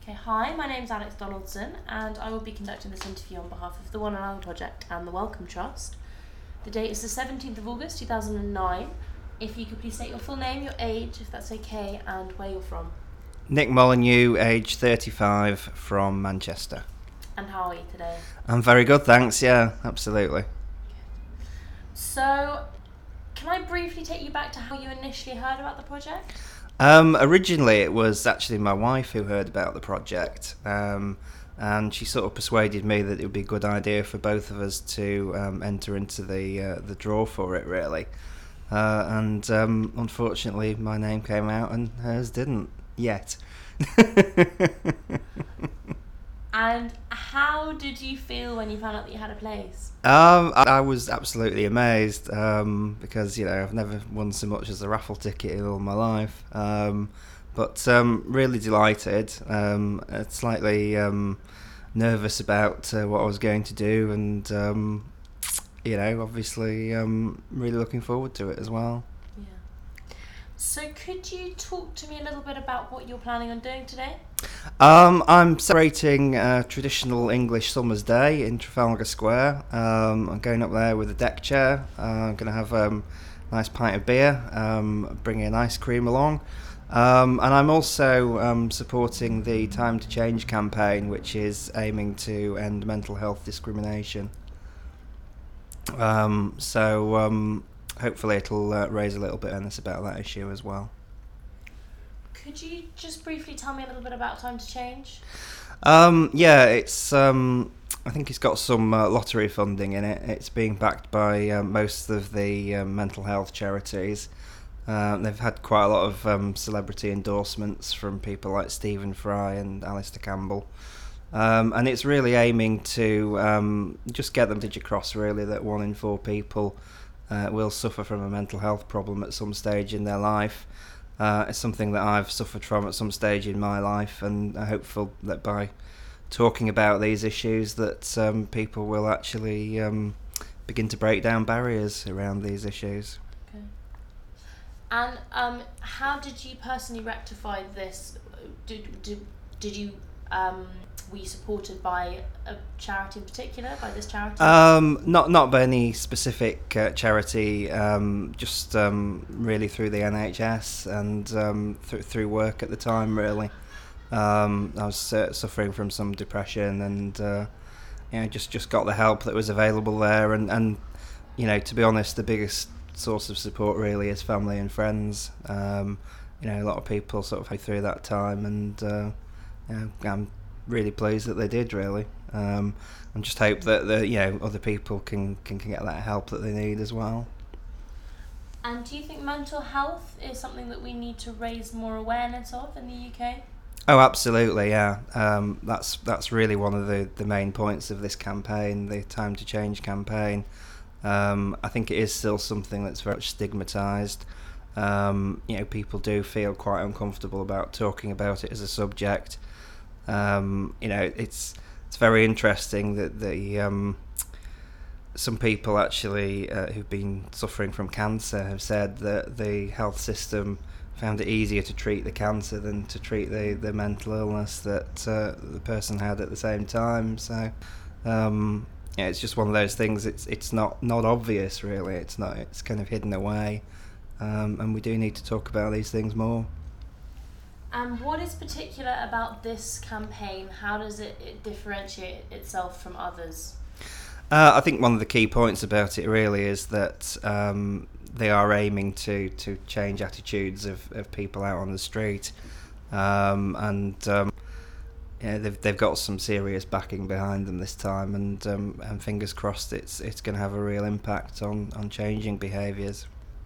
Okay, hi, my name's Alex Donaldson, and I will be conducting this interview on behalf of the One Another Project and the Wellcome Trust. The date is the 17th of August 2009. If you could please state your full name, your age, if that's okay, and where you're from. Nick Molyneux, age 35, from Manchester. And how are you today? I'm very good, thanks. Yeah, absolutely. So, can I briefly take you back to how you initially heard about the project? Originally, it was actually my wife who heard about the project, and she sort of persuaded me that it would be a good idea for both of us to enter into the draw for it, really. And unfortunately, my name came out and hers didn't yet. And how did you feel when you found out that you had a place? I was absolutely amazed because I've never won so much as a raffle ticket in all my life, but really delighted. Slightly nervous about what I was going to do, and obviously really looking forward to it as well. Yeah. So could you talk to me a little bit about what you're planning on doing today? I'm celebrating a traditional English summer's day in Trafalgar Square. I'm going up there with a deck chair. I'm going to have a nice pint of beer, bringing an ice cream along. And I'm also supporting the Time to Change campaign, which is aiming to end mental health discrimination. So hopefully it'll raise a little bit of awareness about that issue as well. Could you just briefly tell me a little bit about Time to Change? It's I think it's got some lottery funding in it. It's being backed by most of the mental health charities. They've had quite a lot of celebrity endorsements from people like Stephen Fry and Alistair Campbell. And it's really aiming to just get the message across, really, that 1 in 4 people will suffer from a mental health problem at some stage in their life. It's something that I've suffered from at some stage in my life, and I'm hopeful that by talking about these issues that people will actually begin to break down barriers around these issues. Okay. And how did you personally rectify this? Did you were you supported by a charity in particular, by this charity? Not by any specific charity, just really through the NHS and through work at the time, really. I was suffering from some depression and just got the help that was available there, and to be honest, the biggest source of support really is family and friends. A lot of people sort of go through that time, and I'm really pleased that they did, really, and just hope that other people can get that help that they need as well. And do you think mental health is something that we need to raise more awareness of in the UK? Oh, absolutely, yeah. That's really one of the main points of this campaign, the Time to Change campaign. I think it is still something that's very much stigmatised. People do feel quite uncomfortable about talking about it as a subject. It's very interesting that some people actually who've been suffering from cancer have said that the health system found it easier to treat the cancer than to treat the mental illness that the person had at the same time. So it's just one of those things. It's not obvious, really. It's kind of hidden away, and we do need to talk about these things more. And what is particular about this campaign? How does it differentiate itself from others? I think one of the key points about it really is that they are aiming to change attitudes of people out on the street, and they've got some serious backing behind them this time, and fingers crossed it's going to have a real impact on changing behaviours.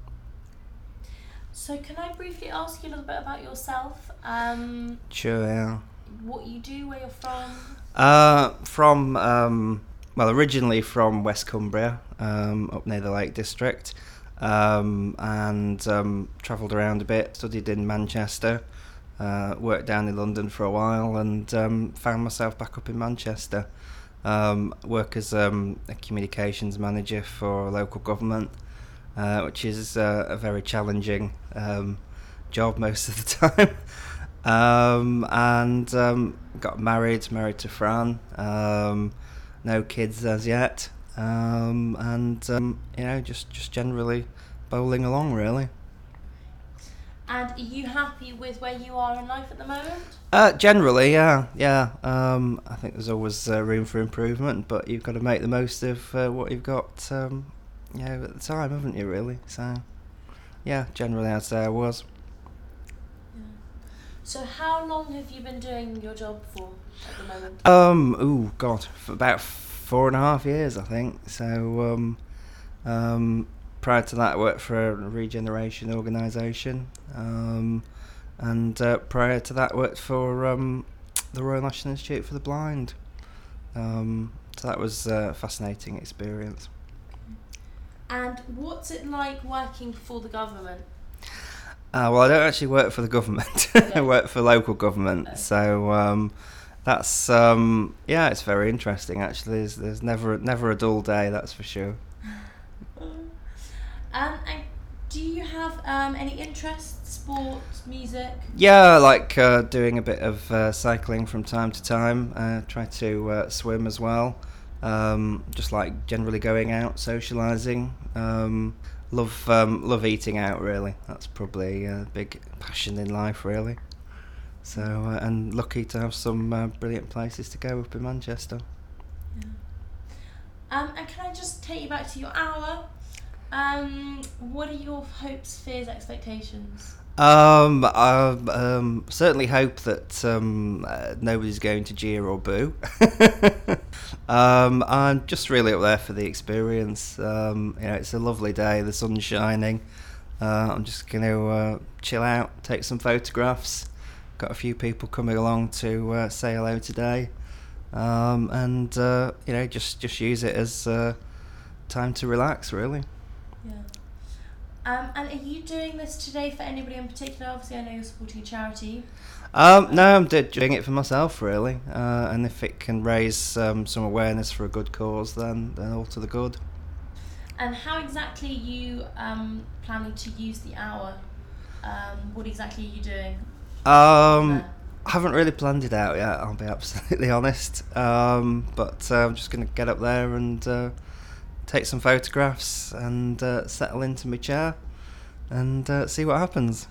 So can I briefly ask you a little bit about yourself? Sure, yeah. What you do, where you're from? Originally from West Cumbria, up near the Lake District, and travelled around a bit, studied in Manchester, worked down in London for a while, and found myself back up in Manchester. Work as a communications manager for local government, which is a very challenging job most of the time. And got married to Fran. No kids as yet. And just generally bowling along, really. And are you happy with where you are in life at the moment? Generally, yeah. I think there's always room for improvement, but you've got to make the most of what you've got, at the time, haven't you? Really. So, yeah, generally, I'd say I was. Yeah. So how long have you been doing your job for at the moment? Oh God, for about 4.5 years, I think. So, prior to that, I worked for a regeneration organisation, and prior to that, worked for the Royal National Institute for the Blind. So that was a fascinating experience. And what's it like working for the government? Well, I don't actually work for the government. I work for local government. Okay. So that's it's very interesting. Actually, there's never a dull day. That's for sure. And do you have any interests, sports, music? Yeah, I like doing a bit of cycling from time to time. Try to swim as well. Just like generally going out, socialising. Love eating out, really. That's probably a big passion in life, really. So, and lucky to have some brilliant places to go up in Manchester. Yeah. And can I just take you back to your hour? What are your hopes, fears, expectations? I certainly hope that nobody's going to jeer or boo. I'm just really up there for the experience. It's a lovely day, the sun's shining. I'm just going to chill out, take some photographs. Got a few people coming along to say hello today, and just use it as time to relax, really. Yeah. And are you doing this today for anybody in particular? Obviously, I know you're supporting a charity. No, I'm doing it for myself, really. And if it can raise some awareness for a good cause, then all to the good. And how exactly are you planning to use the hour? What exactly are you doing? I haven't really planned it out yet, I'll be absolutely honest. But I'm just going to get up there and take some photographs and settle into my chair and see what happens.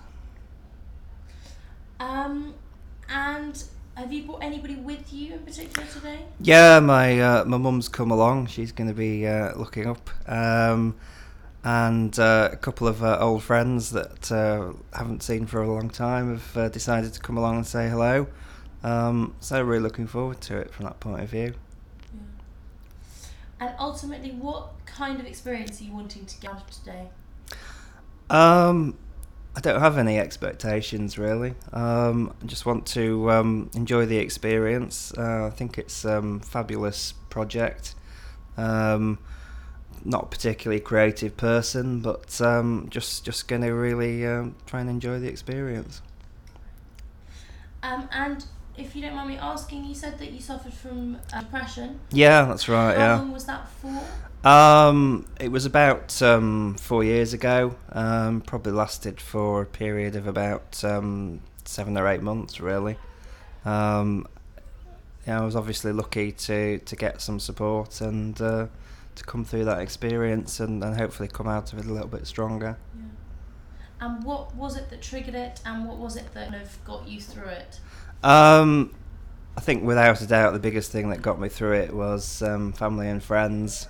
And have you brought anybody with you in particular today? Yeah, my mum's come along. She's going to be looking up. And a couple of old friends that haven't seen for a long time have decided to come along and say hello. So really looking forward to it from that point of view. Yeah. And ultimately, what kind of experience are you wanting to get out of today? I don't have any expectations, really. I just want to enjoy the experience. I think it's a fabulous project. Not particularly creative person, but just going to really try and enjoy the experience. And if you don't mind me asking, you said that you suffered from depression. Yeah, that's right. How long was that for? It was about 4 years ago. Probably lasted for a period of about 7 or 8 months, really. I was obviously lucky to get some support and to come through that experience and hopefully come out of it a little bit stronger. Yeah. And what was it that triggered it, and what was it that kind of got you through it? I think without a doubt the biggest thing that got me through it was family and friends.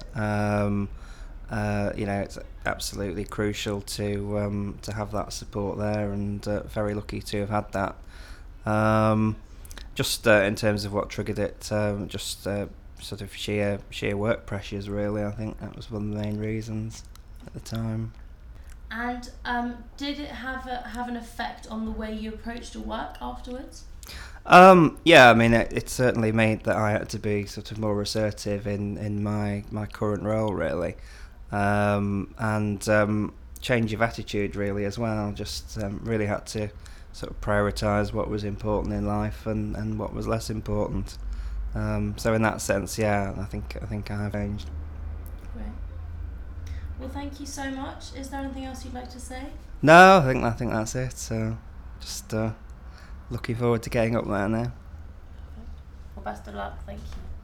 It's absolutely crucial to have that support there, and very lucky to have had that. Just in terms of what triggered it, sort of sheer work pressures, really. I think that was one of the main reasons at the time. And did it have an effect on the way you approached your work afterwards? Yeah, I mean, it certainly made that I had to be sort of more assertive in my current role, really, and change of attitude, really, as well. Just really had to sort of prioritise what was important in life and what was less important. So in that sense, yeah, I think I have changed. Great. Well, thank you so much. Is there anything else you'd like to say? No, I think that's it. So just looking forward to getting up there now. Well, best of luck. Thank you.